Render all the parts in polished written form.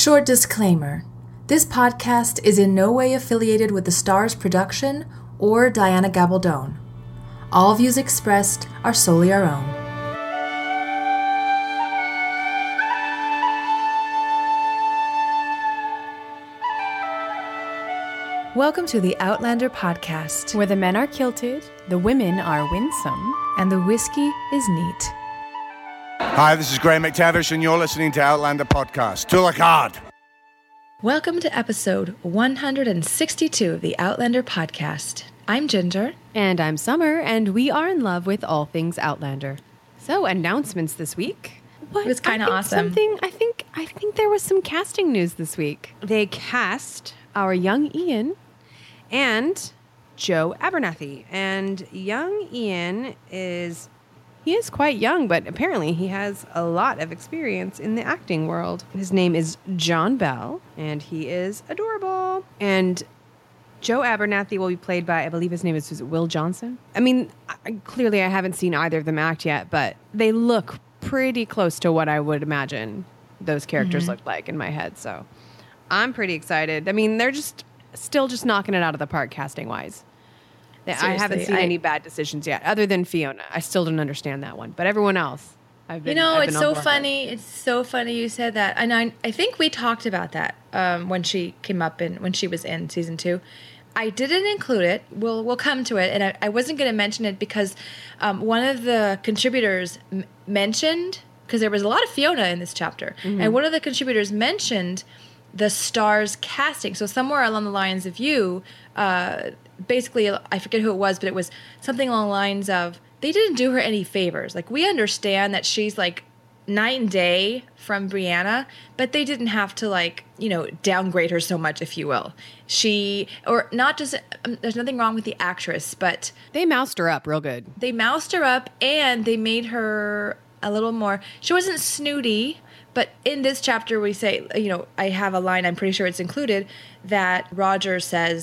Short disclaimer. This podcast is in no way affiliated with the Stars production or Diana Gabaldon. All views expressed are solely our own. Welcome to the Outlander podcast, where the men are kilted, the women are winsome, and the whiskey is neat. Hi, this is Graham McTavish, and you're listening to Outlander Podcast. To the card. Welcome to episode 162 of the Outlander Podcast. I'm Ginger. And I'm Summer, and we are in love with all things Outlander. So, announcements this week. It was kind of awesome. I think there was some casting news this week. They cast our young Ian and Joe Abernathy. And young Ian is quite young, but apparently he has a lot of experience in the acting world. His name is John Bell, and he is adorable. And Joe Abernathy will be played by, I believe his name is Will Johnson. I mean, clearly I haven't seen either of them act yet, but they look pretty close to what I would imagine those characters look like in my head. So I'm pretty excited. I mean, they're still knocking it out of the park casting-wise. Seriously, I haven't seen any bad decisions yet, other than Fiona. I still don't understand that one. But everyone else, I've been it's so funny. It's so funny you said that. And I think we talked about that when she came up when she was in season 2. I didn't include it. We'll come to it. And I wasn't going to mention it because one of the contributors mentioned, because there was a lot of Fiona in this chapter, and one of the contributors mentioned the Stars casting. So somewhere along the lines of basically, I forget who it was, but it was something along the lines of, they didn't do her any favors. Like, we understand that she's like night and day from Brianna, but they didn't have to downgrade her so much, if you will. There's nothing wrong with the actress, but they moused her up real good. They moused her up, and they made her a little more, she wasn't snooty, but in this chapter we say, I have a line, I'm pretty sure it's included, that Roger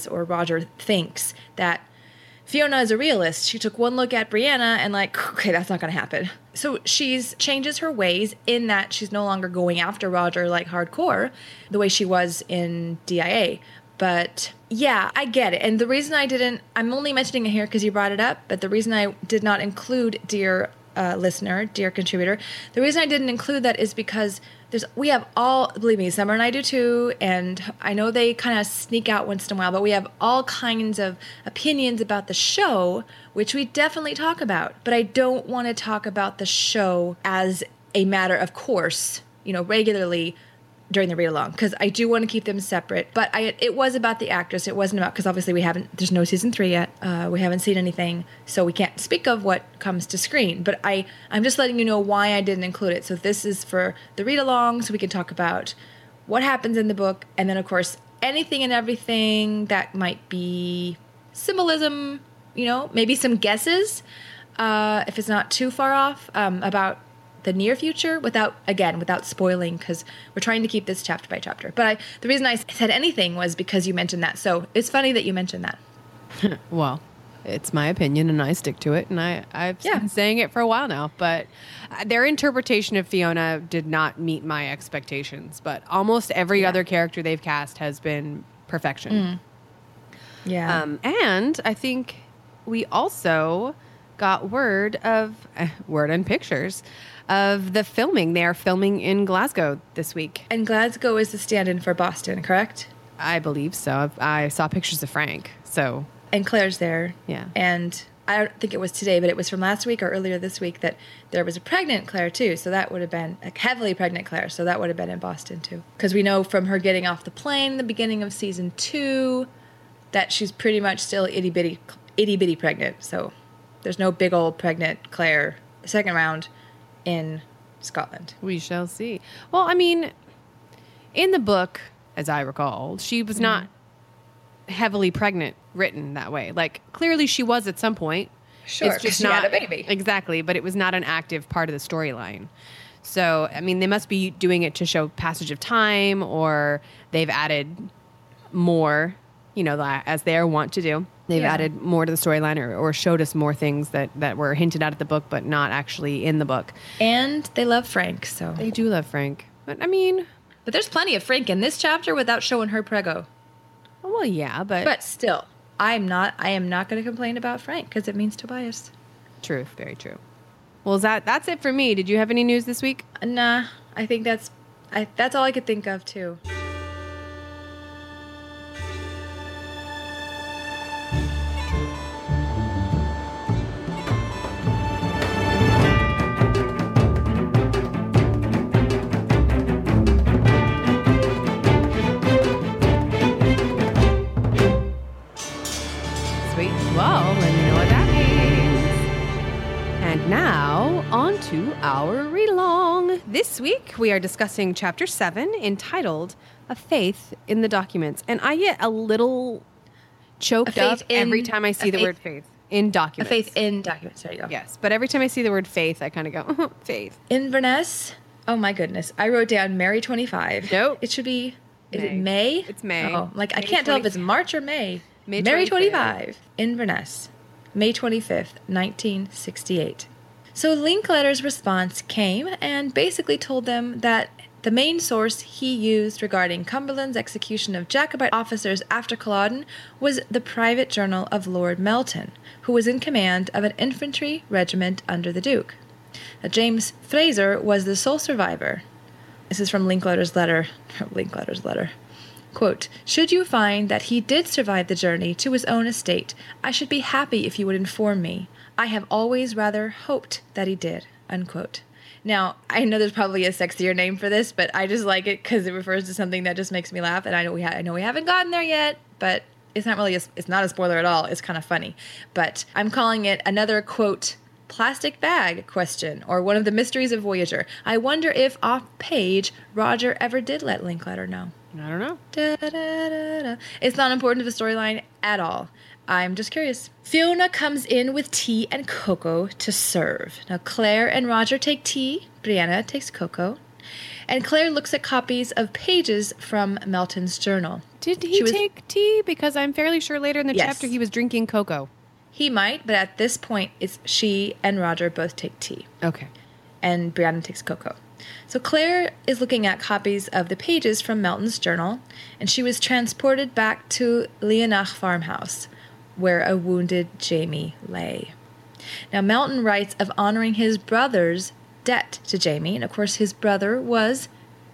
thinks that Fiona is a realist. She took one look at Brianna and okay, that's not going to happen. So she's changes her ways in that she's no longer going after Roger like hardcore, the way she was in DIA. But yeah, I get it. And the reason I'm only mentioning it here because you brought it up, but the reason I did not include dear listener, dear contributor, the reason I didn't include that is because we have all, believe me, Summer and I do too, and I know they kind of sneak out once in a while, but we have all kinds of opinions about the show, which we definitely talk about. But I don't want to talk about the show as a matter of course, regularly during the read-along, because I do want to keep them separate. But it was about the actress. It wasn't about, because obviously there's no season 3 yet. We haven't seen anything, so we can't speak of what comes to screen. But I'm just letting you know why I didn't include it. So this is for the read-along, so we can talk about what happens in the book, and then, of course, anything and everything that might be symbolism, maybe some guesses, if it's not too far off, about the near future without spoiling, because we're trying to keep this chapter by chapter. But the reason I said anything was because you mentioned that. So it's funny that you mentioned that. Well, it's my opinion and I stick to it. And I've been saying it for a while now. But their interpretation of Fiona did not meet my expectations. But almost every other character they've cast has been perfection. Yeah. And I think we also got word and pictures of the filming. They are filming in Glasgow this week. And Glasgow is the stand-in for Boston, correct? I believe so. I saw pictures of Frank, so. And Claire's there. Yeah. And I don't think it was today, but it was from last week or earlier this week that there was a pregnant Claire, too. So that would have been a heavily pregnant Claire. So that would have been in Boston, too. Because we know from her getting off the plane in the beginning of season 2 that she's pretty much still itty-bitty pregnant. So there's no big old pregnant Claire second round in Scotland. We shall see. Well, I mean, in the book, as I recall, she was not heavily pregnant written that way. Clearly she was at some point. Sure, it's just she not had a baby. Exactly, but it was not an active part of the storyline. So, I mean, they must be doing it to show passage of time, or they've added more, as they want to do. They've added more to the storyline or showed us more things that were hinted at the book, but not actually in the book. And they love Frank, so. They do love Frank. But, I mean, But there's plenty of Frank in this chapter without showing her prego. Well, yeah, But still, I am not going to complain about Frank because it means Tobias. True, very true. Well, that's it for me. Did you have any news this week? Nah, I think that's all I could think of too. Sweet. Well, then you know what that means. And now, on to our read-along. This week, we are discussing Chapter 7, entitled A Faith in the Documents. And I get a little choked up every time I see the word faith in documents. A faith in documents. There you go. Yes, but every time I see the word faith, I kind of go, faith. Inverness. Oh my goodness. I wrote down Mary 25. Nope. It should be, is May. it May? It's May. Oh, like I May can't tell if it's 25th. March or May. May Mary 25th. 25. Inverness. May 25th, 1968. So Linkletter's response came and basically told them that the main source he used regarding Cumberland's execution of Jacobite officers after Culloden was the private journal of Lord Melton, who was in command of an infantry regiment under the Duke. Now, James Fraser was the sole survivor. This is from Linkletter's letter. Quote, should you find that he did survive the journey to his own estate, I should be happy if you would inform me. I have always rather hoped that he did, unquote. Now, I know there's probably a sexier name for this, but I just like it because it refers to something that just makes me laugh. And I know we haven't gotten there yet, but it's not really it's not a spoiler at all. It's kind of funny. But I'm calling it another, quote, plastic bag question, or one of the mysteries of Voyager. I wonder if off page Roger ever did let Linkletter know. I don't know. Da, da, da, da. It's not important to the storyline at all. I'm just curious. Fiona comes in with tea and cocoa to serve. Now, Claire and Roger take tea. Brianna takes cocoa. And Claire looks at copies of pages from Melton's journal. Did he take tea? Because I'm fairly sure later in the chapter he was drinking cocoa. He might, but at this point, it's she and Roger both take tea. Okay. And Brianna takes cocoa. So Claire is looking at copies of the pages from Melton's journal, and she was transported back to Leonach farmhouse, where a wounded Jamie lay. Now, Melton writes of honoring his brother's debt to Jamie, and of course his brother was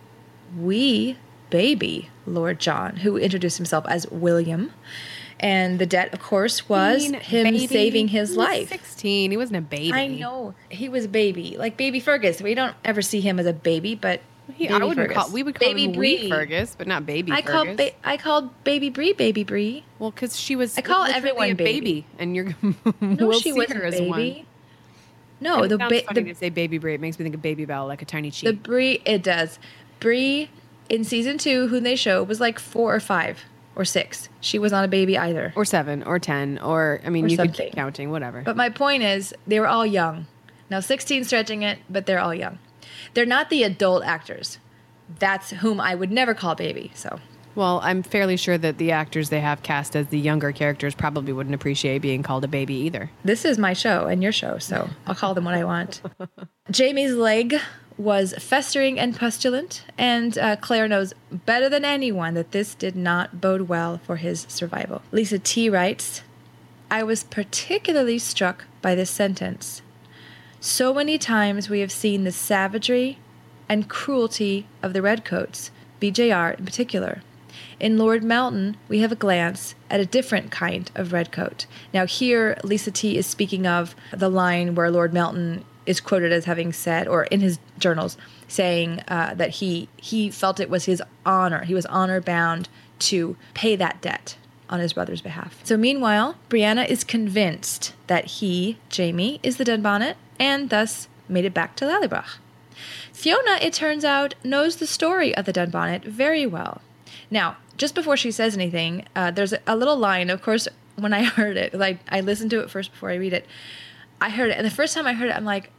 wee baby Lord John, who introduced himself as William. And the debt, of course, was him saving his life. 16. He wasn't a baby. I know. He was a baby. Like Baby Fergus. We don't ever see him as a baby, but we would call him Wee Fergus, but not Baby Fergus. I called Baby Bree. Well, because she was I call everyone a baby. And you're No, we'll she see wasn't her as baby. one. No, It sounds funny to say Baby Brie. It makes me think of Baby Bell, like a tiny cheek. the Bree, it does. Bree in season 2, who they show, was like 4 or 5 or 6. She was not a baby either. Or 7 or 10 or, I mean, Or you could something. keep counting, whatever. But my point is, they were all young. Now, 16 stretching it, but they're all young. They're not the adult actors. That's whom I would never call baby, so. Well, I'm fairly sure that the actors they have cast as the younger characters probably wouldn't appreciate being called a baby either. This is my show and your show, so I'll call them what I want. Jamie's leg was festering and pustulant, and Claire knows better than anyone that this did not bode well for his survival. Lisa T. writes, I was particularly struck by this sentence. So many times we have seen the savagery and cruelty of the Redcoats, BJR in particular. In Lord Melton, we have a glance at a different kind of redcoat. Now here, Lisa T. is speaking of the line where Lord Melton is quoted as having said, or in his journals, saying that he felt it was his honor. He was honor-bound to pay that debt on his brother's behalf. So meanwhile, Brianna is convinced that he, Jamie, is the Dunbonnet, and thus made it back to Lallybroch. Fiona, it turns out, knows the story of the Dunbonnet very well. Now, just before she says anything, there's a little line. Of course, when I heard it, like I listened to it first before I read it, I heard it. And the first time I heard it, I'm like,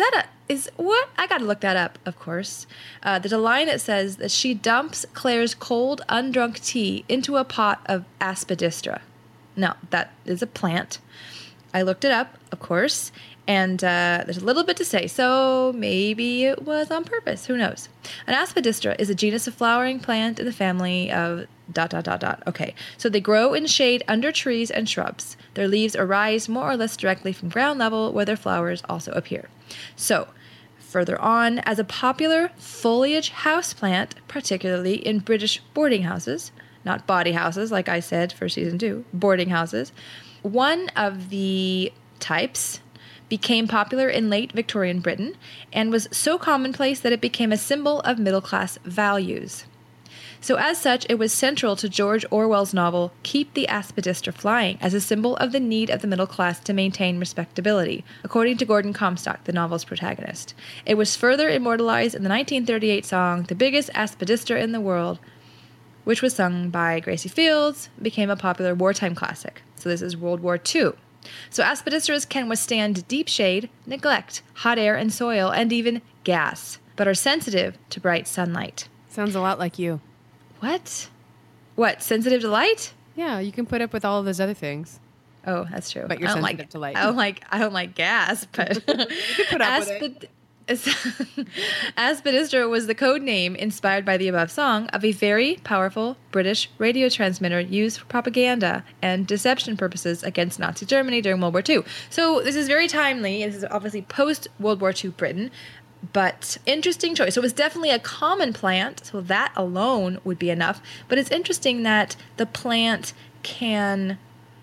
what? I got to look that up, of course. There's a line that says that she dumps Claire's cold, undrunk tea into a pot of aspidistra. Now, that is a plant. I looked it up, of course, and there's a little bit to say, so maybe it was on purpose. Who knows? An aspidistra is a genus of flowering plant in the family of ... Okay, so they grow in shade under trees and shrubs. Their leaves arise more or less directly from ground level, where their flowers also appear. So, further on, as a popular foliage houseplant, particularly in British boarding houses, not body houses like I said for season 2, boarding houses, one of the types became popular in late Victorian Britain and was so commonplace that it became a symbol of middle-class values. So as such, it was central to George Orwell's novel Keep the Aspidistra Flying as a symbol of the need of the middle class to maintain respectability, according to Gordon Comstock, the novel's protagonist. It was further immortalized in the 1938 song The Biggest Aspidistra in the World, which was sung by Gracie Fields, became a popular wartime classic. So this is World War II. So aspidistras can withstand deep shade, neglect, hot air and soil, and even gas, but are sensitive to bright sunlight. Sounds a lot like you. What? What, sensitive to light? Yeah, you can put up with all of those other things. Oh, that's true. But you're sensitive to light. I don't like gas, but you can put up with it. Aspidistra was the code name inspired by the above song of a very powerful British radio transmitter used for propaganda and deception purposes against Nazi Germany during World War II. So this is very timely. This is obviously post-World War II Britain, but interesting choice. So it was definitely a common plant, so that alone would be enough. But it's interesting that the plant can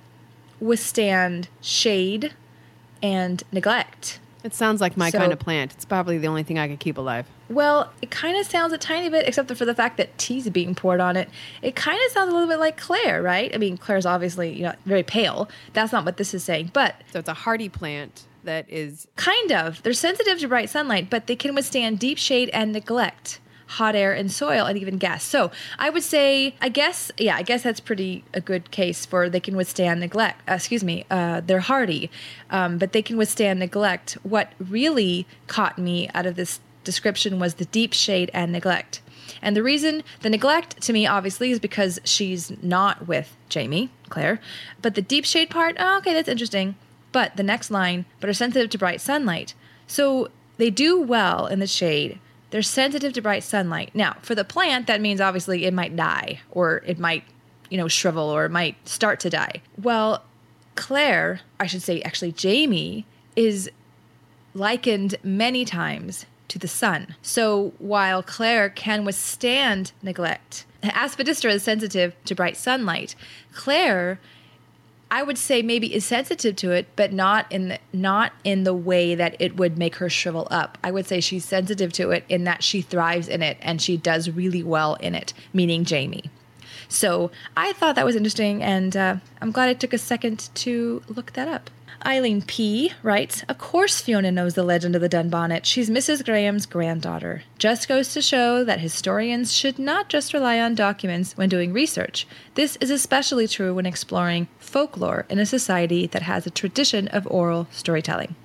withstand shade and neglect. It sounds like my kind of plant. It's probably the only thing I could keep alive. Well, it kind of sounds a tiny bit, except for the fact that tea's being poured on it. It kind of sounds a little bit like Claire, right? I mean, Claire's obviously, very pale. That's not what this is saying, but... So it's a hardy plant that is... Kind of. They're sensitive to bright sunlight, but they can withstand deep shade and neglect, hot air and soil, and even gas. So I would say, I guess that's a good case for they can withstand neglect. They're hardy, but they can withstand neglect. What really caught me out of this description was the deep shade and neglect. And the reason, the neglect to me obviously is because she's not with Jamie, Claire, but the deep shade part, okay, that's interesting. But the next line, but are sensitive to bright sunlight. So they do well in the shade. They're sensitive to bright sunlight. Now, for the plant, that means obviously it might die, or it might, shrivel, or it might start to die. Well, Claire, I should say actually Jamie, is likened many times to the sun. So while Claire can withstand neglect, aspidistra is sensitive to bright sunlight. Claire, I would say maybe is sensitive to it, but not in the way that it would make her shrivel up. I would say she's sensitive to it in that she thrives in it and she does really well in it, meaning Jamie. So I thought that was interesting, and I'm glad it took a second to look that up. Eileen P. writes, "Of course Fiona knows the legend of the Dunbonnet. She's Mrs. Graham's granddaughter. Just goes to show that historians should not just rely on documents when doing research. This is especially true when exploring folklore in a society that has a tradition of oral storytelling."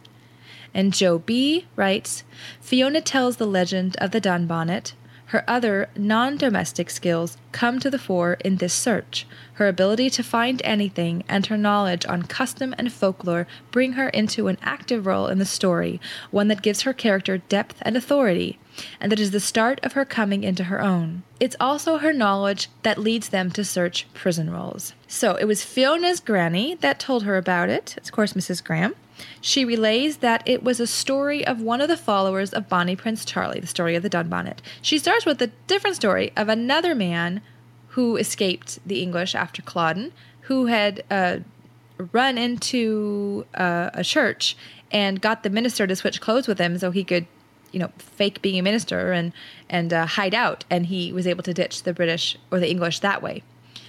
And Joe B. writes, "Fiona tells the legend of the Dunbonnet. Her other non-domestic skills come to the fore in this search. Her ability to find anything and her knowledge on custom and folklore bring her into an active role in the story, one that gives her character depth and authority, and that is the start of her coming into her own. It's also her knowledge that leads them to search prison rolls." So it was Fiona's granny that told her about it. It's, of course, Mrs. Graham. She relays that it was a story of one of the followers of Bonnie Prince Charlie, the story of the Dunbonnet. She starts with a different story of another man who escaped the English after Culloden, who had run into a church and got the minister to switch clothes with him so he could, fake being a minister and hide out. And he was able to ditch the British or the English that way.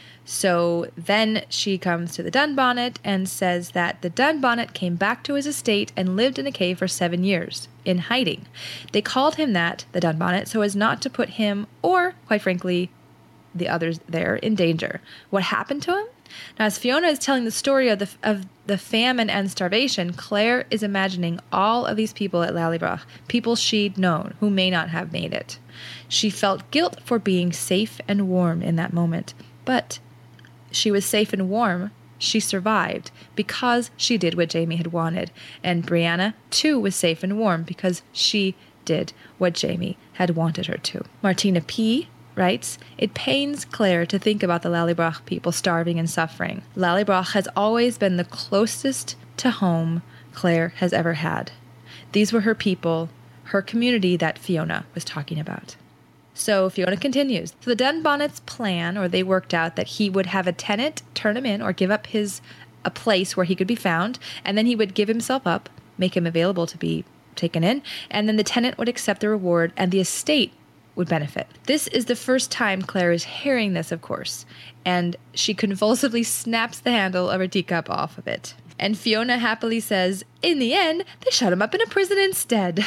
So then she comes to the Dunbonnet and says that the Dunbonnet came back to his estate and lived in a cave for 7 years, in hiding. They called him that, the Dunbonnet, so as not to put him, or, quite frankly, the others there, in danger. What happened to him? Now, as Fiona is telling the story of the famine and starvation, Claire is imagining all of these people at Lallybroch, people she'd known, who may not have made it. She felt guilt for being safe and warm in that moment, but she was safe and warm she survived because she did what Jamie had wanted. And Brianna, too, was safe and warm because she did what Jamie had wanted her to. Martina P. writes, "It pains Claire to think about the Lallybroch people starving and suffering. Lallybroch has always been the closest to home Claire has ever had. These were her people, her community that Fiona was talking about." So Fiona continues. So the Dunbonnets plan, or they worked out that he would have a tenant turn him in or give up a place where he could be found, and then he would give himself up, make him available to be taken in, and then the tenant would accept the reward and the estate would benefit. This is the first time Claire is hearing this, of course, and she convulsively snaps the handle of her teacup off of it. And Fiona happily says, "In the end, they shut him up in a prison instead."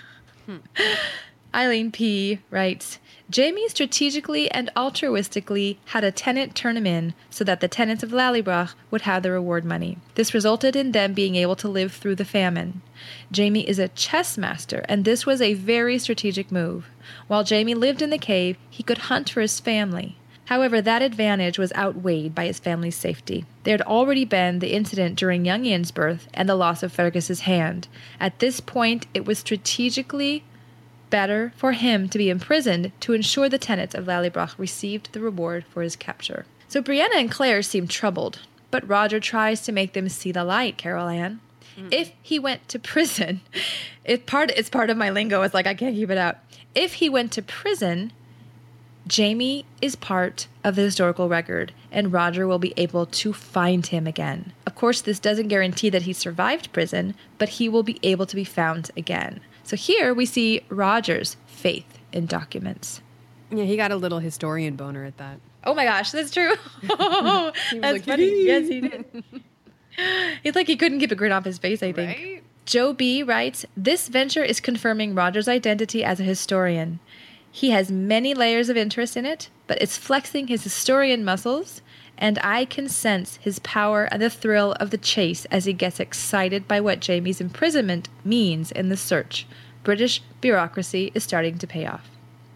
Eileen P. writes, "Jamie strategically and altruistically had a tenant turn him in so that the tenants of Lallybroch would have the reward money. This resulted in them being able to live through the famine. Jamie is a chess master, and this was a very strategic move. While Jamie lived in the cave, he could hunt for his family. However, that advantage was outweighed by his family's safety. There had already been the incident during young Ian's birth and the loss of Fergus's hand. At this point, it was strategically better for him to be imprisoned to ensure the tenants of Lallybroch received the reward for his capture." So Brianna and Claire seem troubled, but Roger tries to make them see the light, Carol Ann. If he went to prison, it's part of my lingo. It's like I can't keep it out. If he went to prison, Jamie is part of the historical record, and Roger will be able to find him again. Of course, this doesn't guarantee that he survived prison, but he will be able to be found again. So here we see Roger's faith in documents. Yeah, he got a little historian boner at that. Oh my gosh, that's true. That's like, funny. Yes, he did. It's like he couldn't keep a grin off his face, I think. Right? Joe B. writes, "This venture is confirming Roger's identity as a historian. He has many layers of interest in it, but it's flexing his historian muscles, and I can sense his power and the thrill of the chase as he gets excited by what Jamie's imprisonment means in the search. British bureaucracy is starting to pay off."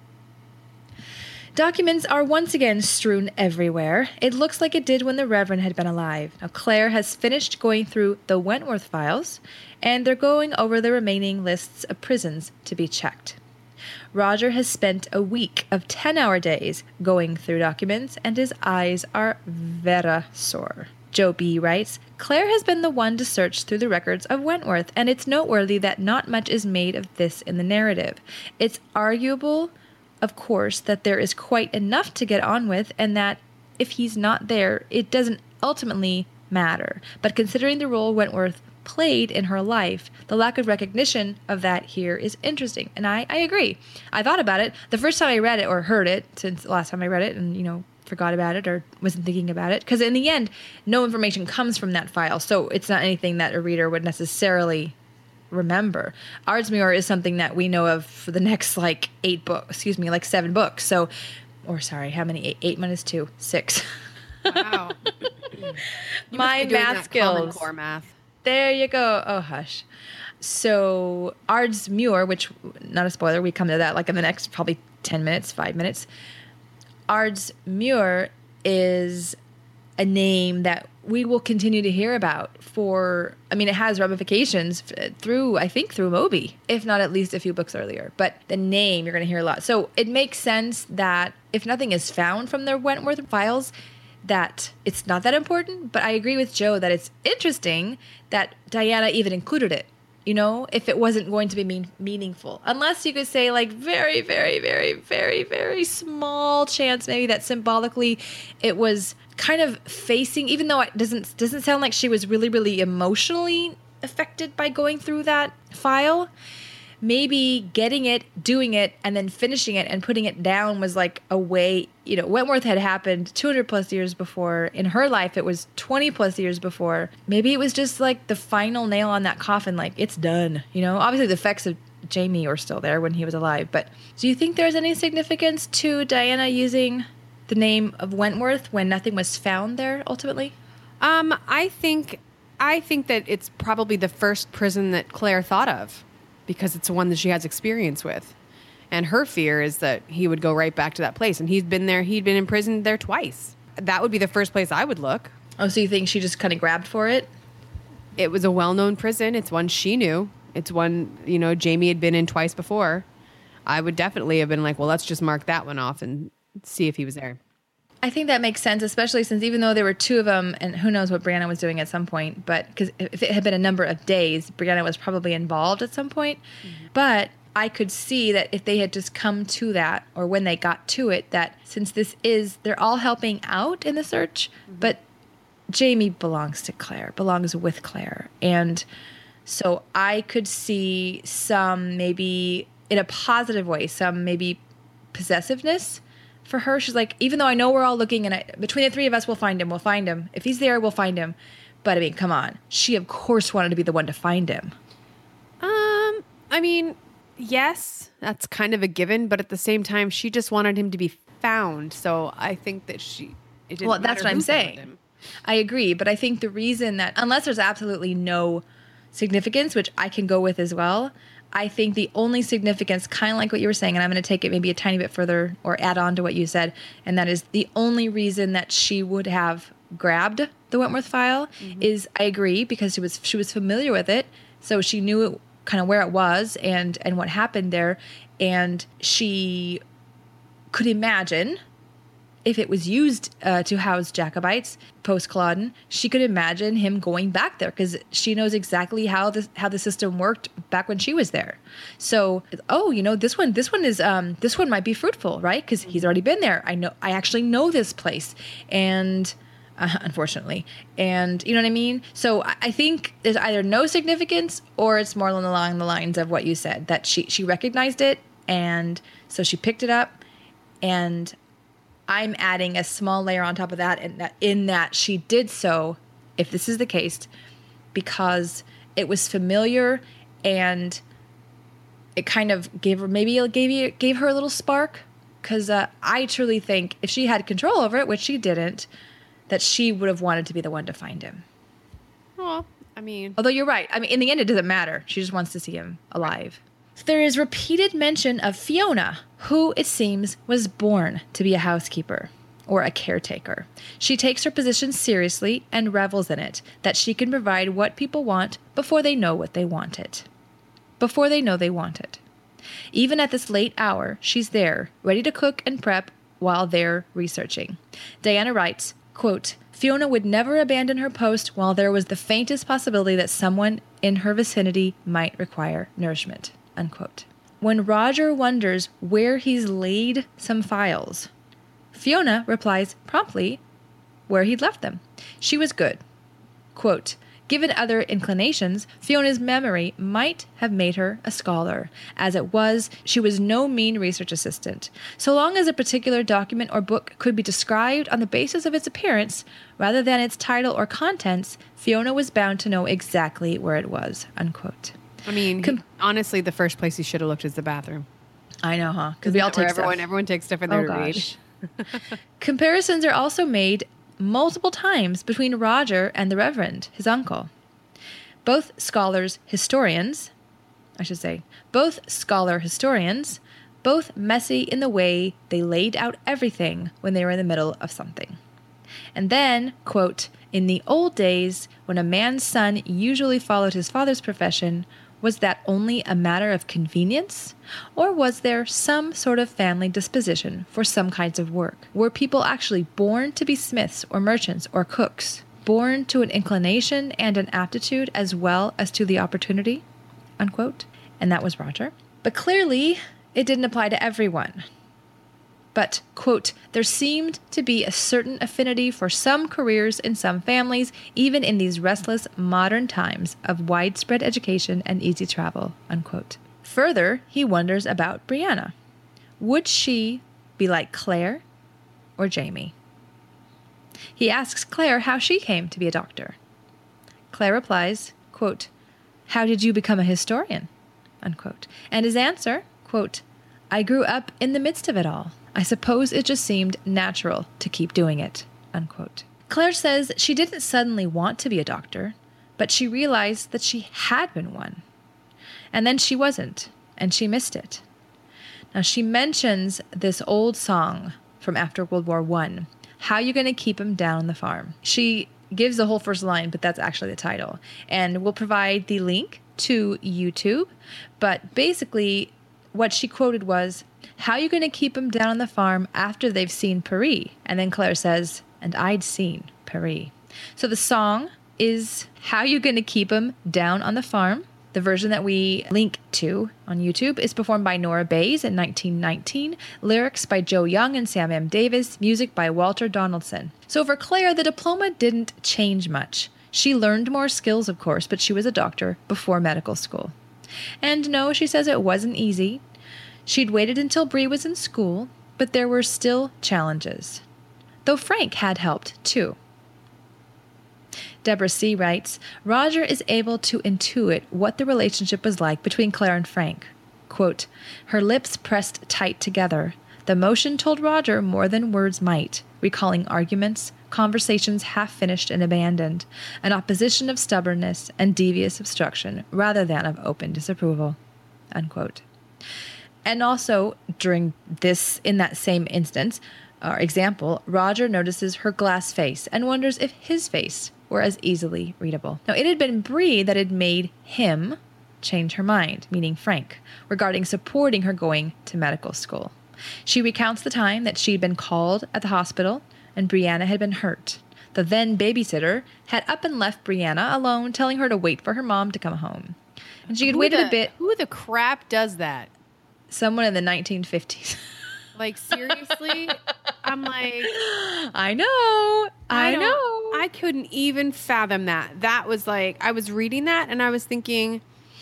Documents are once again strewn everywhere. It looks like it did when the Reverend had been alive. Now, Claire has finished going through the Wentworth files, and they're going over the remaining lists of prisons to be checked. Roger has spent a week of 10-hour days going through documents, and his eyes are very sore. Joe B. writes, "Claire has been the one to search through the records of Wentworth, and it's noteworthy that not much is made of this in the narrative. It's arguable, of course, that there is quite enough to get on with, and that if he's not there, it doesn't ultimately matter. But considering the role Wentworth played in her life, the lack of recognition of that here is interesting." And I agree. I thought about it the first time I read it, or heard it, since the last time I read it, and, forgot about it or wasn't thinking about it. Because in the end, no information comes from that file, so it's not anything that a reader would necessarily remember. Ardsmuir is something that we know of for the next, 7 books. So, or sorry, how many? 8 minus 2, 6. Wow. My math skills. Common Core math. There you go. Oh, hush. So Ardsmuir, which, not a spoiler, we come to that in the next probably 10 minutes, 5 minutes. Ardsmuir is a name that we will continue to hear about it has ramifications through Moby, if not at least a few books earlier. But the name, you're going to hear a lot. So it makes sense that if nothing is found from their Wentworth files, that it's not that important. But I agree with Joe that it's interesting that Diana even included it, if it wasn't going to be meaningful. Unless you could say, very, very, very, very, very small chance maybe that symbolically it was kind of facing, even though it doesn't sound like she was really, really emotionally affected by going through that file. Maybe getting it, doing it, and then finishing it and putting it down was a way, Wentworth had happened 200 plus years before. In her life, it was 20 plus years before. Maybe it was just the final nail on that coffin, it's done. Obviously the effects of Jamie were still there when he was alive. But do you think there's any significance to Diana using the name of Wentworth when nothing was found there ultimately? I think that it's probably the first prison that Claire thought of, because it's the one that she has experience with. And her fear is that he would go right back to that place. And he'd been imprisoned there twice. That would be the first place I would look. Oh, so you think she just kind of grabbed for it? It was a well-known prison. It's one she knew. It's one, Jamie had been in twice before. I would definitely have been like, well, let's just mark that one off and see if he was there. I think that makes sense, especially since even though there were two of them, and who knows what Brianna was doing at some point, but because if it had been a number of days, Brianna was probably involved at some point. Mm-hmm. But I could see that if they had just come to that, or when they got to it, that since they're all helping out in the search, mm-hmm. but Jamie belongs with Claire. And so I could see some, maybe in a positive way, some maybe possessiveness for her. She's like, even though I know we're all looking, and between the three of us, we'll find him. If he's there, we'll find him. But I mean, come on. She, of course, wanted to be the one to find him. I mean, yes, that's kind of a given. But at the same time, she just wanted him to be found. So I think that that's what I'm saying. I agree. But I think the reason that, unless there's absolutely no significance, which I can go with as well, I think the only significance, kind of like what you were saying, and I'm going to take it maybe a tiny bit further or add on to what you said, and that is the only reason that she would have grabbed the Wentworth file mm-hmm. is, I agree, because she was familiar with it, so she knew kind of where it was and what happened there, and she could imagine if it was used to house Jacobites post-Culloden, she could imagine him going back there because she knows exactly how the system worked back when she was there. So, this one might be fruitful, right? Because he's already been there. I actually know this place, and unfortunately, and you know what I mean. So I think there's either no significance or it's more along the lines of what you said, that she recognized it, and so she picked it up, and I'm adding a small layer on top of that, and in that she did so, if this is the case, because it was familiar, and it kind of gave her a little spark. Because I truly think if she had control over it, which she didn't, that she would have wanted to be the one to find him. Well, I mean, although you're right. I mean, in the end, it doesn't matter. She just wants to see him alive. There is repeated mention of Fiona, who, it seems, was born to be a housekeeper or a caretaker. She takes her position seriously and revels in it, that she can provide what people want before they know they want it. Even at this late hour, she's there, ready to cook and prep while they're researching. Diana writes, quote, Fiona would never abandon her post while there was the faintest possibility that someone in her vicinity might require nourishment. Unquote. When Roger wonders where he's laid some files, Fiona replies promptly where he'd left them. She was good. Quote, given other inclinations, Fiona's memory might have made her a scholar. As it was, she was no mean research assistant. So long as a particular document or book could be described on the basis of its appearance, rather than its title or contents, Fiona was bound to know exactly where it was. Unquote. I mean, honestly, the first place he should have looked is the bathroom. I know, huh? Because we all take stuff. Everyone takes stuff in there to read. Comparisons are also made multiple times between Roger and the Reverend, his uncle. Both scholar historians, both messy in the way they laid out everything when they were in the middle of something. And then, quote, in the old days, when a man's son usually followed his father's profession, was that only a matter of convenience? Or was there some sort of family disposition for some kinds of work? Were people actually born to be smiths or merchants or cooks? Born to an inclination and an aptitude as well as to the opportunity? Unquote. And that was Roger. But clearly, it didn't apply to everyone. But, quote, there seemed to be a certain affinity for some careers in some families, even in these restless modern times of widespread education and easy travel, unquote. Further, he wonders about Brianna. Would she be like Claire or Jamie? He asks Claire how she came to be a doctor. Claire replies, quote, how did you become a historian? Unquote. And his answer, quote, I grew up in the midst of it all. I suppose it just seemed natural to keep doing it, unquote. Claire says she didn't suddenly want to be a doctor, but she realized that she had been one. And then she wasn't, and she missed it. Now, she mentions this old song from after World War I, How You Gonna Keep 'Em Down on the Farm. She gives the whole first line, but that's actually the title. And we'll provide the link to YouTube. But basically, what she quoted was, "How you going to keep them down on the farm after they've seen Paris?" And then Claire says, "And I'd seen Paris." So the song is "How You Going to Keep them Down on the Farm." The version that we link to on YouTube is performed by Nora Bayes in 1919, lyrics by Joe Young and Sam M. Davis, music by Walter Donaldson. So for Claire, the diploma didn't change much. She learned more skills, of course, but she was a doctor before medical school. And no, she says it wasn't easy. She'd waited until Bree was in school, but there were still challenges. Though Frank had helped, too. Deborah C. writes, Roger is able to intuit what the relationship was like between Claire and Frank. Quote, her lips pressed tight together. The motion told Roger more than words might, recalling arguments, conversations half-finished and abandoned, an opposition of stubbornness and devious obstruction rather than of open disapproval. Unquote. And also, during this, in that same instance, or example, Roger notices her glass face and wonders if his face were as easily readable. Now, it had been Bree that had made him change her mind, meaning Frank, regarding supporting her going to medical school. She recounts the time that she'd been called at the hospital and Brianna had been hurt. The then babysitter had up and left Brianna alone, telling her to wait for her mom to come home. And she had waited a bit. Who the crap does that? Someone in the 1950s. Like, seriously? I'm like... I know. I couldn't even fathom that. That was like, I was reading that and I was thinking,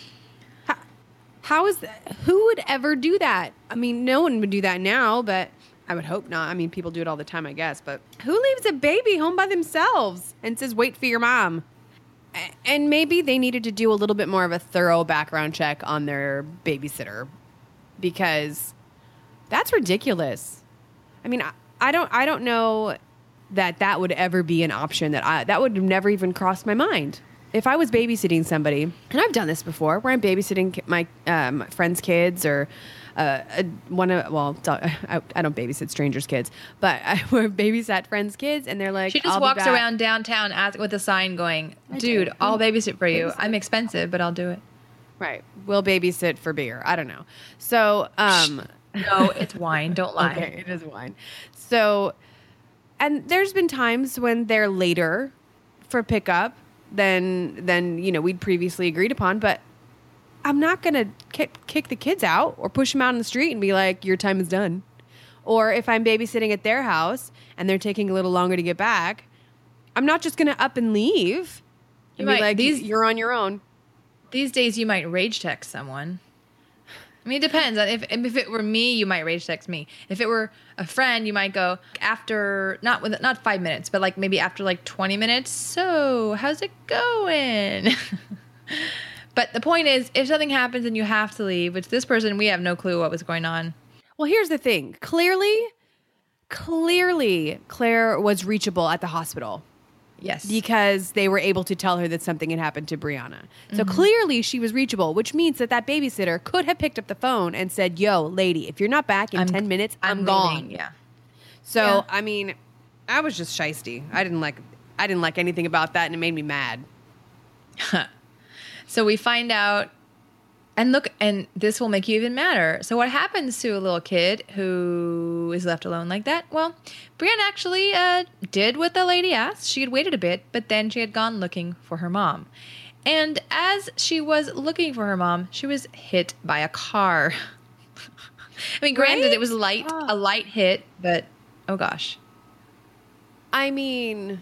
how is that? Who would ever do that? I mean, no one would do that now, but I would hope not. I mean, people do it all the time, I guess. But who leaves a baby home by themselves and says, wait for your mom? And maybe they needed to do a little bit more of a thorough background check on their babysitter, because that's ridiculous. I mean, I don't know that would ever be an option that would have never even crossed my mind. If I was babysitting somebody, and I've done this before, where I'm babysitting my friends' kids or I don't babysit strangers' kids, but I babysat friends' kids, and they're like, she just walks around downtown with a sign going, dude, I'll babysit for you. I'm expensive, but I'll do it. Right. We'll babysit for beer. I don't know. So, no, it's wine. Don't lie. Okay, it is wine. So, and there's been times when they're later for pickup than we'd previously agreed upon, but I'm not going to kick the kids out or push them out in the street and be like, your time is done. Or if I'm babysitting at their house and they're taking a little longer to get back, I'm not just going to up and leave and be like, you're on your own. These days, you might rage text someone. I mean, it depends. If it were me, you might rage text me. If it were a friend, you might go after, not 5 minutes, but like maybe after like 20 minutes. So, how's it going? But the point is, if something happens and you have to leave, which this person, we have no clue what was going on. Well, here's the thing. Clearly, Claire was reachable at the hospital. Yes. Because they were able to tell her that something had happened to Brianna. So clearly she was reachable, which means that babysitter could have picked up the phone and said, yo, lady, if you're not back in 10 minutes, I'm gone. Leaving. Yeah. So, yeah. I mean, I was just shisty. I didn't like anything about that, and it made me mad. So we find out, and look, and this will make you even madder. So what happens to a little kid who is left alone like that? Well, Brianna actually did what the lady asked. She had waited a bit, but then she had gone looking for her mom. And as she was looking for her mom, she was hit by a car. I mean, granted, Right? it was a light hit, but oh gosh. I mean,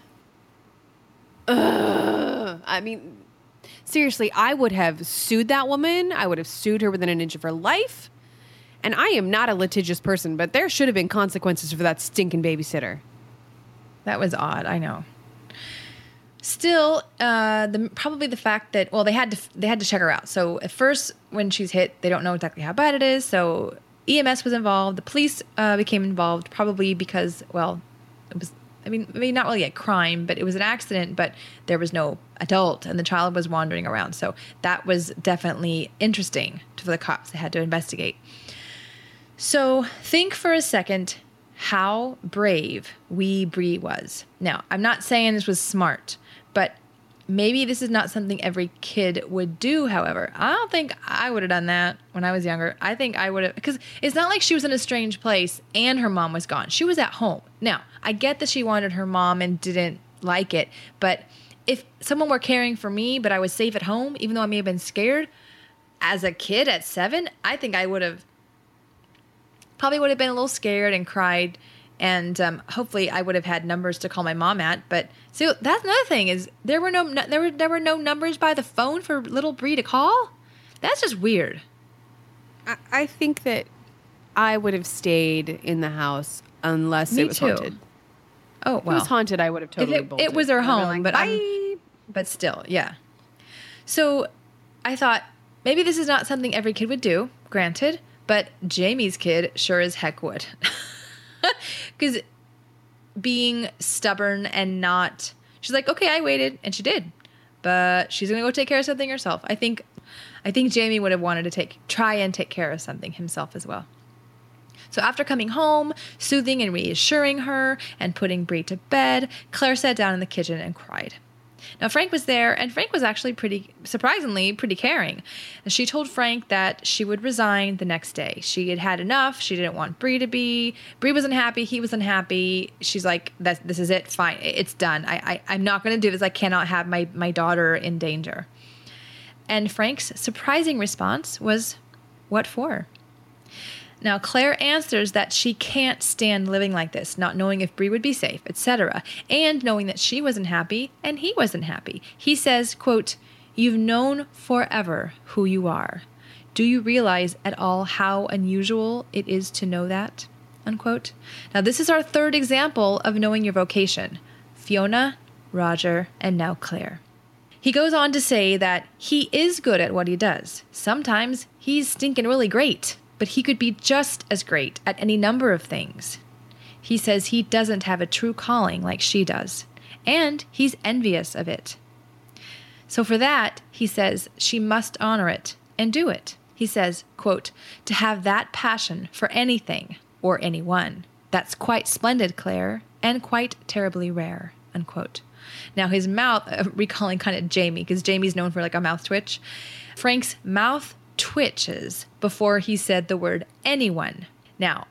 seriously, I would have sued that woman. I would have sued her within an inch of her life. And I am not a litigious person, but there should have been consequences for that stinking babysitter. That was odd. I know. Still, probably the fact that, well, they had to check her out. So at first, when she's hit, they don't know exactly how bad it is. So EMS was involved. The police became involved, probably because, well, it was, I mean, maybe not really a crime, but it was an accident, but there was no adult and the child was wandering around. So that was definitely interesting for the cops. They had to investigate. So think for a second how brave wee Bree was. Now, I'm not saying this was smart, but maybe this is not something every kid would do, however. I don't think I would have done that when I was younger. I think I would have, because it's not like she was in a strange place and her mom was gone. She was at home. Now, I get that she wanted her mom and didn't like it, but if someone were caring for me, but I was safe at home, even though I may have been scared, as a kid at 7, I think I would have probably would have been a little scared and cried, and hopefully I would have had numbers to call my mom at. But so that's another thing is there were no numbers by the phone for little Bree to call. That's just weird. I think that I would have stayed in the house unless Me it was too. haunted. Oh If it was well, haunted, I would have totally bolted. it was her I'd been home, like, but bye. but still, yeah. So I thought maybe this is not something every kid would do. Granted. But Jamie's kid sure as heck would. Because being stubborn and not... She's like, okay, I waited. And she did. But she's going to go take care of something herself. I think Jamie would have wanted to try and take care of something himself as well. So after coming home, soothing and reassuring her, and putting Bree to bed, Claire sat down in the kitchen and cried. Now, Frank was there, and Frank was actually surprisingly pretty caring. She told Frank that she would resign the next day. She had had enough. She didn't want Bree to be. Bree was unhappy. He was unhappy. She's like, this is it. Fine. It's done. I'm not going to do this. I cannot have my daughter in danger. And Frank's surprising response was, what for? Now, Claire answers that she can't stand living like this, not knowing if Bree would be safe, etc., and knowing that she wasn't happy and he wasn't happy. He says, quote, "You've known forever who you are. Do you realize at all how unusual it is to know that?" Unquote. Now, this is our third example of knowing your vocation. Fiona, Roger, and now Claire. He goes on to say that he is good at what he does. Sometimes he's stinking really great, but he could be just as great at any number of things. He says he doesn't have a true calling like she does, and he's envious of it. So for that, he says she must honor it and do it. He says, quote, "To have that passion for anything or anyone, that's quite splendid, Claire, and quite terribly rare," unquote. Now his mouth, recalling kind of Jamie, because Jamie's known for like a mouth twitch. Frank's mouth twitches before he said the word anyone. Now,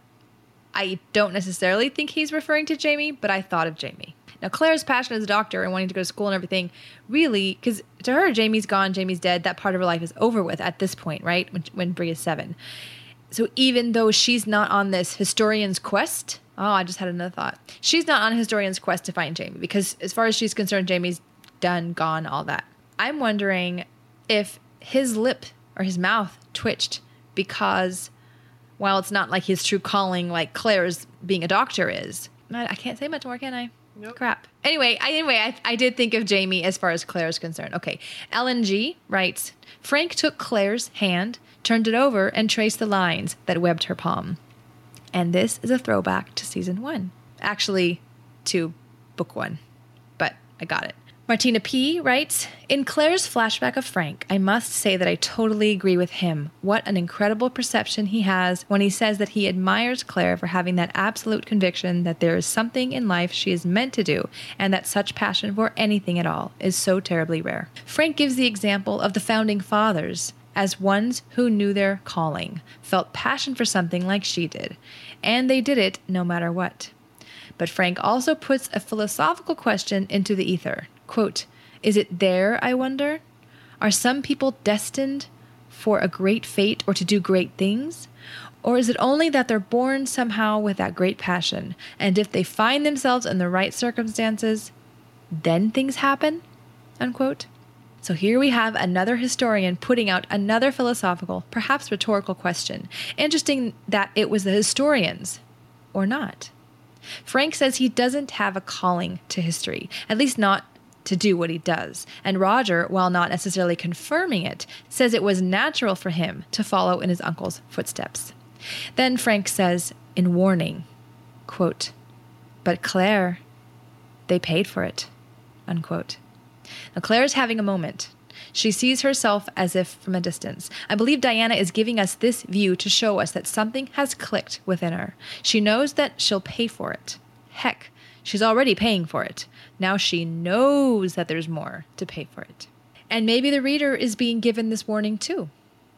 I don't necessarily think he's referring to Jamie, but I thought of Jamie. Now, Claire's passion as a doctor and wanting to go to school and everything, really, because to her, Jamie's gone, Jamie's dead, that part of her life is over with at this point, right? When Bree is 7. So even though she's not on this historian's quest, I just had another thought. She's not on a historian's quest to find Jamie, because as far as she's concerned, Jamie's done, gone, all that. I'm wondering if his lip or his mouth twitched because, while it's not like his true calling like Claire's being a doctor is. I can't say much more, can I? Nope. Crap. Anyway, I did think of Jamie as far as Claire is concerned. Okay. Ellen G. writes, "Frank took Claire's hand, turned it over, and traced the lines that webbed her palm." And this is a throwback to season 1. Actually, to book 1. But I got it. Martina P. writes, "In Claire's flashback of Frank, I must say that I totally agree with him. What an incredible perception he has when he says that he admires Claire for having that absolute conviction that there is something in life she is meant to do, and that such passion for anything at all is so terribly rare." Frank gives the example of the founding fathers as ones who knew their calling, felt passion for something like she did, and they did it no matter what. But Frank also puts a philosophical question into the ether. Quote, "Is it there, I wonder? Are some people destined for a great fate or to do great things? Or is it only that they're born somehow with that great passion, and if they find themselves in the right circumstances, then things happen?" Unquote. So here we have another historian putting out another philosophical, perhaps rhetorical question. Interesting that it was the historians, or not. Frank says he doesn't have a calling to history, at least not to do what he does. And Roger, while not necessarily confirming it, says it was natural for him to follow in his uncle's footsteps. Then Frank says, in warning, quote, "But Claire, they paid for it," unquote. Now Claire is having a moment. She sees herself as if from a distance. I believe Diana is giving us this view to show us that something has clicked within her. She knows that she'll pay for it. Heck, she's already paying for it. Now she knows that there's more to pay for it. And maybe the reader is being given this warning too.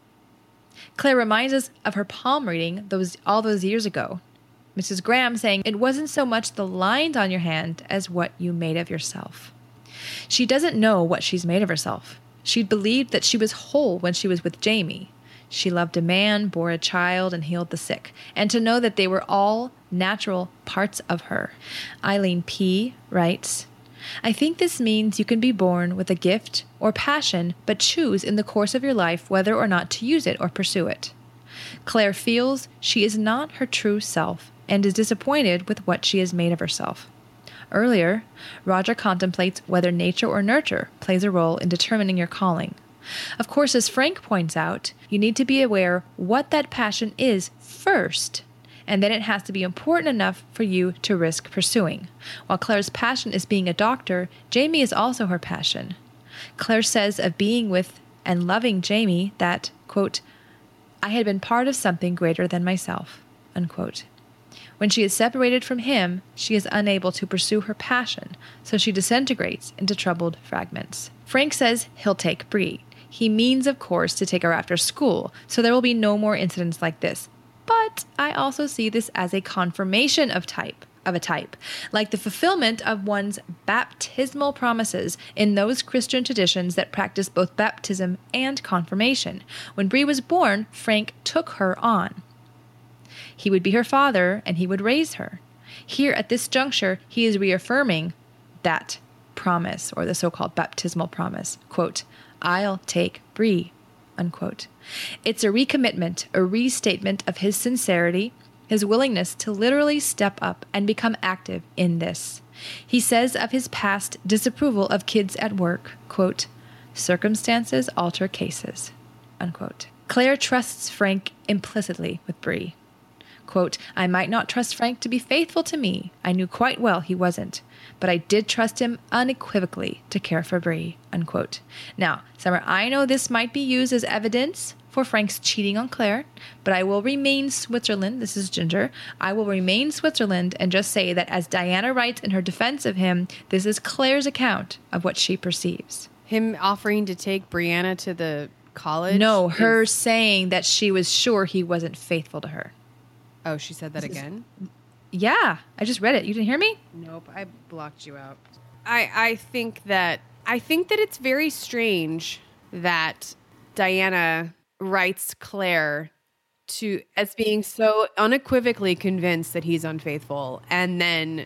Claire reminds us of her palm reading all those years ago. Mrs. Graham saying, it wasn't so much the lines on your hand as what you made of yourself. She doesn't know what she's made of herself. She believed that she was whole when she was with Jamie. She loved a man, bore a child, and healed the sick. And to know that they were all natural parts of her. Eileen P. writes, I think this means you can be born with a gift or passion, but choose in the course of your life whether or not to use it or pursue it. Claire feels she is not her true self and is disappointed with what she has made of herself. Earlier, Roger contemplates whether nature or nurture plays a role in determining your calling. Of course, as Frank points out, you need to be aware what that passion is first, and then it has to be important enough for you to risk pursuing. While Claire's passion is being a doctor, Jamie is also her passion. Claire says of being with and loving Jamie that, quote, I had been part of something greater than myself, unquote. When she is separated from him, she is unable to pursue her passion, so she disintegrates into troubled fragments. Frank says he'll take Bree. He means, of course, to take her after school, so there will be no more incidents like this. But I also see this as a confirmation of a type, like the fulfillment of one's baptismal promises in those Christian traditions that practice both baptism and confirmation. When Bree was born, Frank took her on. He would be her father, and he would raise her. Here at this juncture, he is reaffirming that promise, or the so-called baptismal promise. Quote, I'll take Bree, unquote. It's a recommitment, a restatement of his sincerity, his willingness to literally step up and become active in this. He says of his past disapproval of kids at work, quote, circumstances alter cases, unquote. Claire trusts Frank implicitly with Bree. Quote, I might not trust Frank to be faithful to me. I knew quite well he wasn't. But I did trust him unequivocally to care for Bree, unquote. Now, Summer, I know this might be used as evidence for Frank's cheating on Claire, but I will remain Switzerland. This is Ginger. I will remain Switzerland and just say that as Diana writes in her defense of him, this is Claire's account of what she perceives. Him offering to take Brianna to the college? No, her saying that she was sure he wasn't faithful to her. Oh, she said that again? Yeah, I just read it. You didn't hear me? Nope, I blocked you out. I think that it's very strange that Diana writes Claire as being so unequivocally convinced that he's unfaithful, and then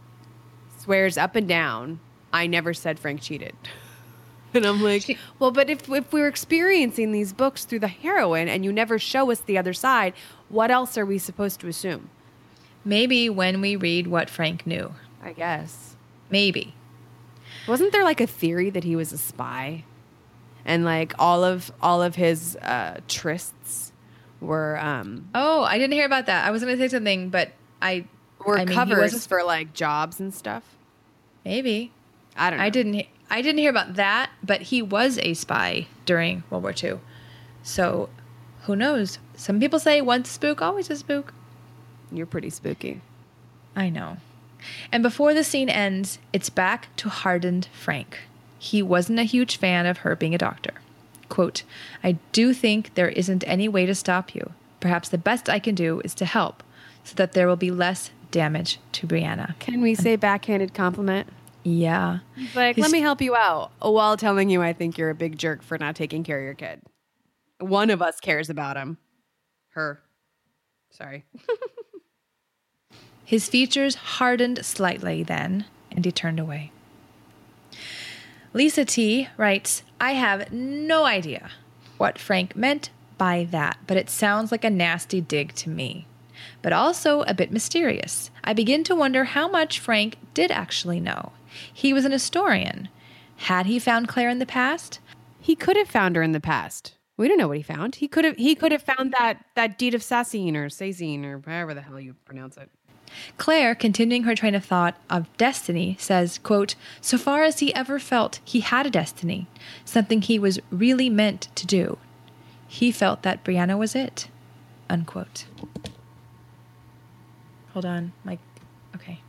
swears up and down, I never said Frank cheated. And I'm like, well, but if we're experiencing these books through the heroine and you never show us the other side, what else are we supposed to assume? Maybe when we read what Frank knew. I guess. Maybe. Wasn't there like a theory that he was a spy? And like all of his trysts were Oh, I didn't hear about that. I was going to say something, but covers for like jobs and stuff. Maybe. I don't know. I didn't hear about that, but he was a spy during World War II. So, who knows? Some people say once a spook, always a spook. You're pretty spooky. I know. And before the scene ends, it's back to hardened Frank. He wasn't a huge fan of her being a doctor. Quote, I do think there isn't any way to stop you. Perhaps the best I can do is to help so that there will be less damage to Brianna. Can we say backhanded compliment? Yeah. Like, let me help you out while telling you I think you're a big jerk for not taking care of your kid. One of us cares about him. Her. Sorry. His features hardened slightly then, and he turned away. Lisa T. writes, I have no idea what Frank meant by that, but it sounds like a nasty dig to me. But also a bit mysterious. I begin to wonder how much Frank did actually know. He was an historian. Had he found Claire in the past? He could have found her in the past. We don't know what he found. He could have found that deed of Sasine or however the hell you pronounce it. Claire, continuing her train of thought of destiny, says, quote, so far as he ever felt he had a destiny, something he was really meant to do, he felt that Brianna was it, unquote. Hold on, okay.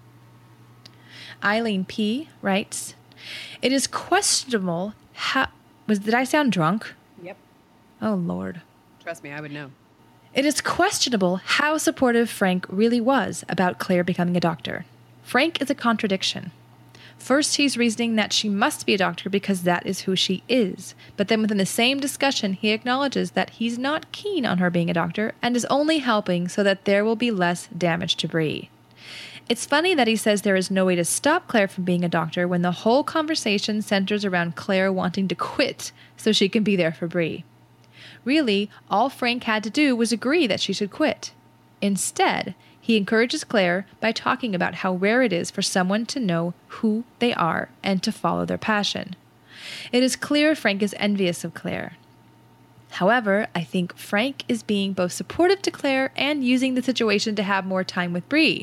Eileen P. writes, it is questionable how... Did I sound drunk? Yep. Oh, Lord. Trust me, I would know. It is questionable how supportive Frank really was about Claire becoming a doctor. Frank is a contradiction. First, he's reasoning that she must be a doctor because that is who she is. But then within the same discussion, he acknowledges that he's not keen on her being a doctor and is only helping so that there will be less damage to Bree. It's funny that he says there is no way to stop Claire from being a doctor when the whole conversation centers around Claire wanting to quit so she can be there for Bree. Really, all Frank had to do was agree that she should quit. Instead, he encourages Claire by talking about how rare it is for someone to know who they are and to follow their passion. It is clear Frank is envious of Claire. However, I think Frank is being both supportive to Claire and using the situation to have more time with Bree.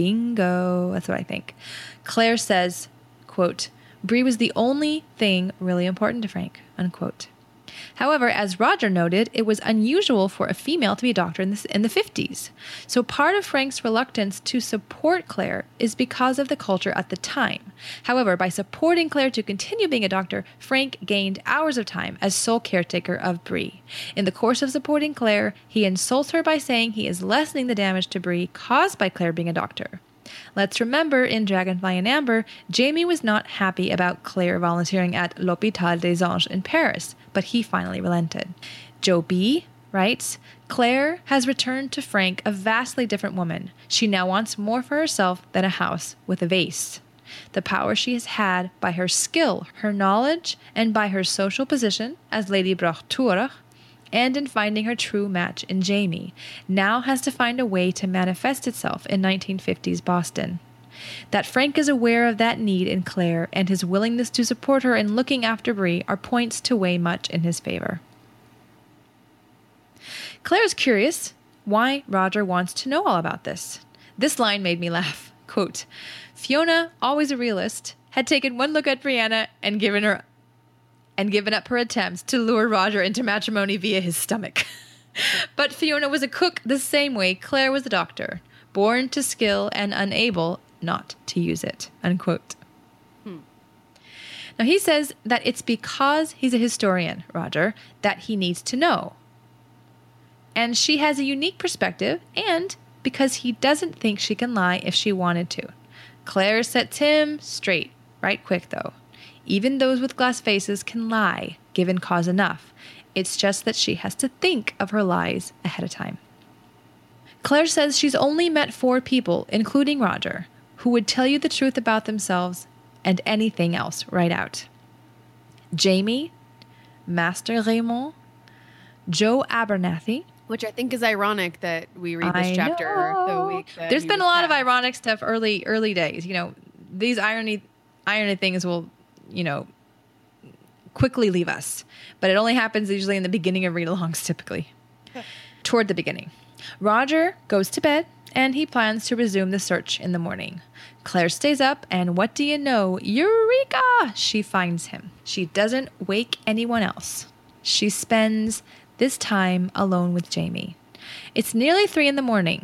Bingo, that's what I think. Claire says, quote, Bree was the only thing really important to Frank, unquote. However, as Roger noted, it was unusual for a female to be a doctor in the 50s. So part of Frank's reluctance to support Claire is because of the culture at the time. However, by supporting Claire to continue being a doctor, Frank gained hours of time as sole caretaker of Bree. In the course of supporting Claire, he insults her by saying he is lessening the damage to Bree caused by Claire being a doctor. Let's remember, in Dragonfly and Amber, Jamie was not happy about Claire volunteering at L'Hôpital des Anges in Paris, but he finally relented. Joe B. writes, Claire has returned to Frank a vastly different woman. She now wants more for herself than a house with a vase. The power she has had by her skill, her knowledge, and by her social position as Lady Brachturach, and in finding her true match in Jamie, now has to find a way to manifest itself in 1950s Boston. That Frank is aware of that need in Claire and his willingness to support her in looking after Bree are points to weigh much in his favor. Claire is curious why Roger wants to know all about this. This line made me laugh. Quote, Fiona, always a realist, had taken one look at Brianna and given up her attempts to lure Roger into matrimony via his stomach. But Fiona was a cook the same way Claire was a doctor, born to skill and unable not to use it, unquote. Now he says that it's because he's a historian, Roger, that he needs to know. And she has a unique perspective, and because he doesn't think she can lie if she wanted to. Claire sets him straight, right quick though. Even those with glass faces can lie, given cause enough. It's just that she has to think of her lies ahead of time. Claire says she's only met 4 people, including Roger, who would tell you the truth about themselves and anything else right out. Jamie, Master Raymond, Joe Abernathy. Which I think is ironic that we read this chapter the week that there's been a lot of ironic stuff early days. You know, these irony things will, you know, quickly leave us. But it only happens usually in the beginning of read-alongs, typically. Toward the beginning. Roger goes to bed, and he plans to resume the search in the morning. Claire stays up, and what do you know? Eureka! She finds him. She doesn't wake anyone else. She spends this time alone with Jamie. It's nearly 3 a.m.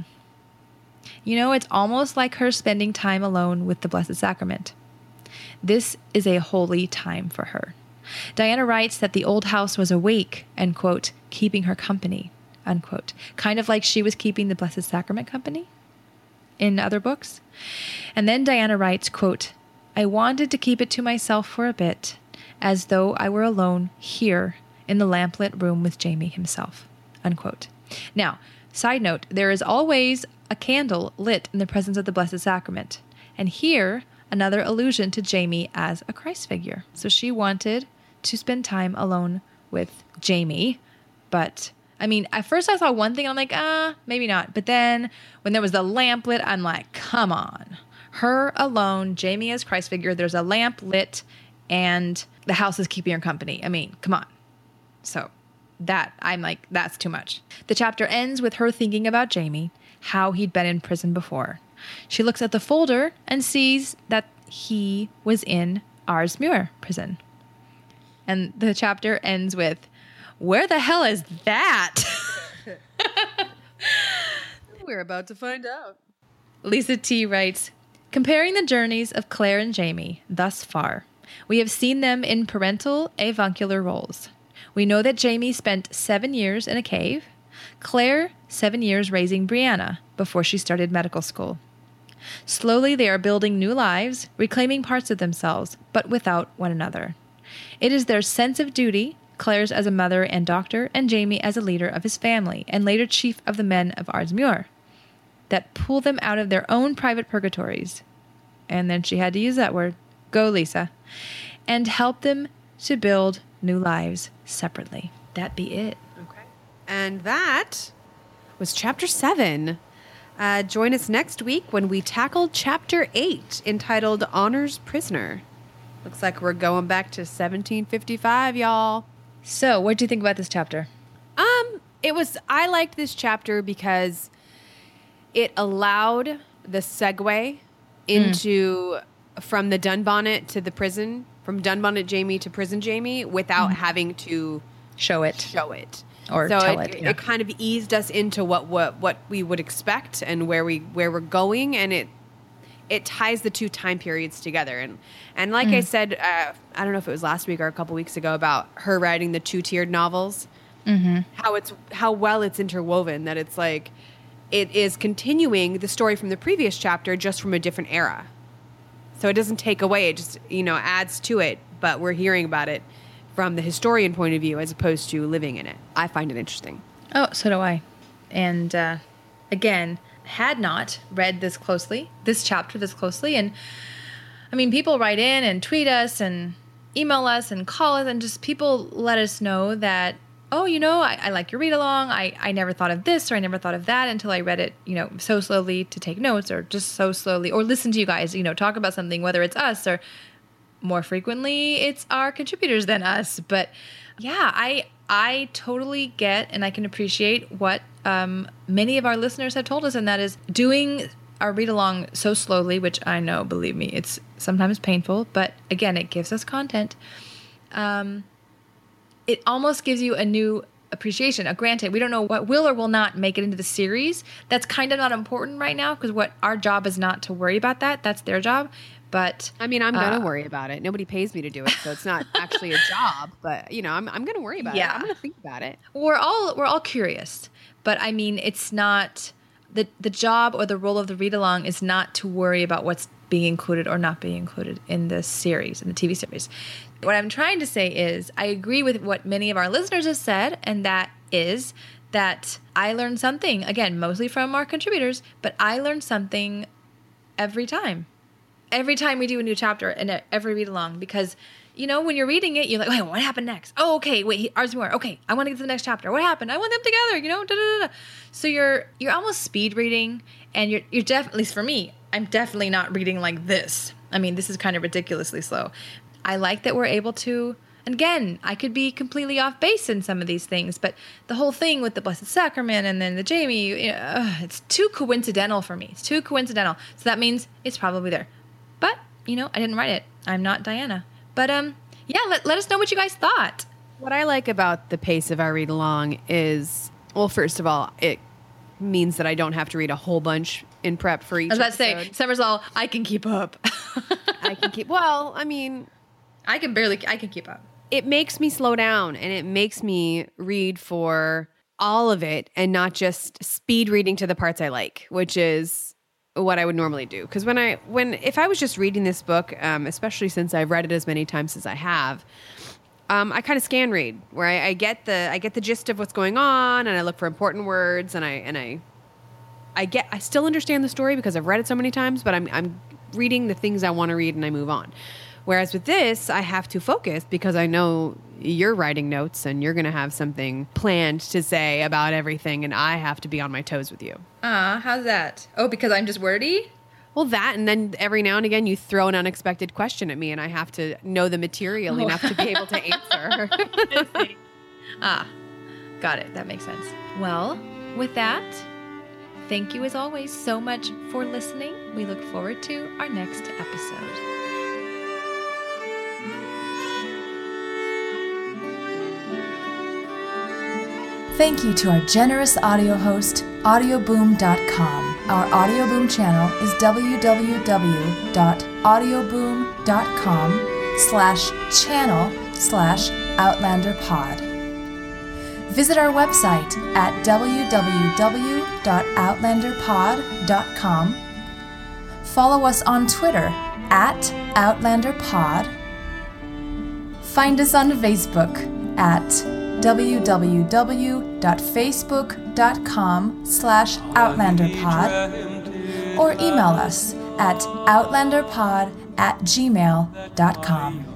You know, it's almost like her spending time alone with the Blessed Sacrament. This is a holy time for her. Diana writes that the old house was awake and, quote, keeping her company, unquote. Kind of like she was keeping the Blessed Sacrament company in other books. And then Diana writes, quote, I wanted to keep it to myself for a bit, as though I were alone here in the lamplit room with Jamie himself, unquote. Now, side note, there is always a candle lit in the presence of the Blessed Sacrament. And here, another allusion to Jamie as a Christ figure. So she wanted to spend time alone with Jamie. But, I mean, at first I saw one thing, and I'm like, maybe not. But then when there was the lamp lit, I'm like, come on. Her alone, Jamie as Christ figure, there's a lamp lit, and the house is keeping her company. I mean, come on. So I'm like, that's too much. The chapter ends with her thinking about Jamie, how he'd been in prison before. She looks at the folder and sees that he was in Arsmuir prison. And the chapter ends with, "Where the hell is that?" We're about to find out. Lisa T. writes, comparing the journeys of Claire and Jamie thus far, we have seen them in parental avuncular roles. We know that Jamie spent 7 years in a cave, Claire 7 years raising Brianna before she started medical school. Slowly they are building new lives, reclaiming parts of themselves, but without one another. It is their sense of duty, Claire's as a mother and doctor, and Jamie as a leader of his family, and later chief of the men of Arsmuir, that pull them out of their own private purgatories. And then she had to use that word. Go, Lisa. And help them to build new lives separately. That be it. Okay. And that was chapter 7. Join us next week when we tackle chapter 8, entitled Honor's Prisoner. Looks like we're going back to 1755, y'all. So, what do you think about this chapter? I liked this chapter because it allowed the segue into from the Dunbonnet to the prison, from Dunbonnet Jamie to prison Jamie, without having to show it. Or so tell it. It kind of eased us into what we would expect and where we're going, and it ties the two time periods together. And like I said, I don't know if it was last week or a couple weeks ago, about her writing the two-tiered novels, how well it's interwoven, that it's like it is continuing the story from the previous chapter, just from a different era. So it doesn't take away, it just, adds to it, but we're hearing about it from the historian point of view as opposed to living in it. I find it interesting. Oh, so do I. And again, had not read this chapter this closely. And I mean, people write in and tweet us and email us and call us, and just people let us know that, oh, I like your read along. I never thought of this, or I never thought of that until I read it, so slowly to take notes, or just so slowly, or listen to you guys, talk about something, whether it's us or more frequently it's our contributors than us. But yeah, I totally get and I can appreciate what many of our listeners have told us, and that is doing our read along so slowly, which I know, believe me, it's sometimes painful, but again, it gives us content. It almost gives you a new appreciation. Granted, we don't know what will or will not make it into the series. That's kind of not important right now, because what our job is not to worry about that. That's their job. But I mean, I'm going to worry about it. Nobody pays me to do it, so it's not actually a job. But I'm going to worry about it. I'm going to think about it. We're all curious, but I mean, it's not the job or the role of the read along is not to worry about what's being included or not being included in the series, in the TV series. What I'm trying to say is I agree with what many of our listeners have said, and that is that I learned something, again, mostly from our contributors, but I learned something every time. Every time we do a new chapter and every read along, because, when you're reading it, you're like, wait, what happened next? Oh, okay, wait, Arsmuir. Okay, I want to get to the next chapter. What happened? I want them together, da, da, da. So you're almost speed reading, and you're definitely, at least for me, I'm definitely not reading like this. I mean, this is kind of ridiculously slow. I like that we're able to, and again, I could be completely off base in some of these things, but the whole thing with the Blessed Sacrament and then the Jamie, it's too coincidental for me. It's too coincidental. So that means it's probably there. But, I didn't write it. I'm not Diana. But, yeah, let us know what you guys thought. What I like about the pace of our read along is, well, first of all, it means that I don't have to read a whole bunch in prep for each episode. I was about to say, Summer's all, I can keep up. I can keep up. It makes me slow down, and it makes me read for all of it and not just speed reading to the parts I like, which is what I would normally do. Because if I was just reading this book, especially since I've read it as many times as I have, I kind of scan read, where I get the gist of what's going on, and I look for important words, and I still understand the story because I've read it so many times, but I'm reading the things I want to read, and I move on. Whereas with this, I have to focus because I know you're writing notes and you're going to have something planned to say about everything, and I have to be on my toes with you. How's that? Oh, because I'm just wordy? Well, that, and then every now and again you throw an unexpected question at me, and I have to know the material enough to be able to answer. Got it. That makes sense. Well, with that, Thank you as always so much for listening. We look forward to our next episode. Thank you to our generous audio host, audioboom.com. Our Audioboom channel is www.audioboom.com/channel/OutlanderPod. Visit our website at www.outlanderpod.com. Follow us on Twitter at OutlanderPod. Find us on Facebook at www.facebook.com/OutlanderPod or email us at outlanderpod@gmail.com.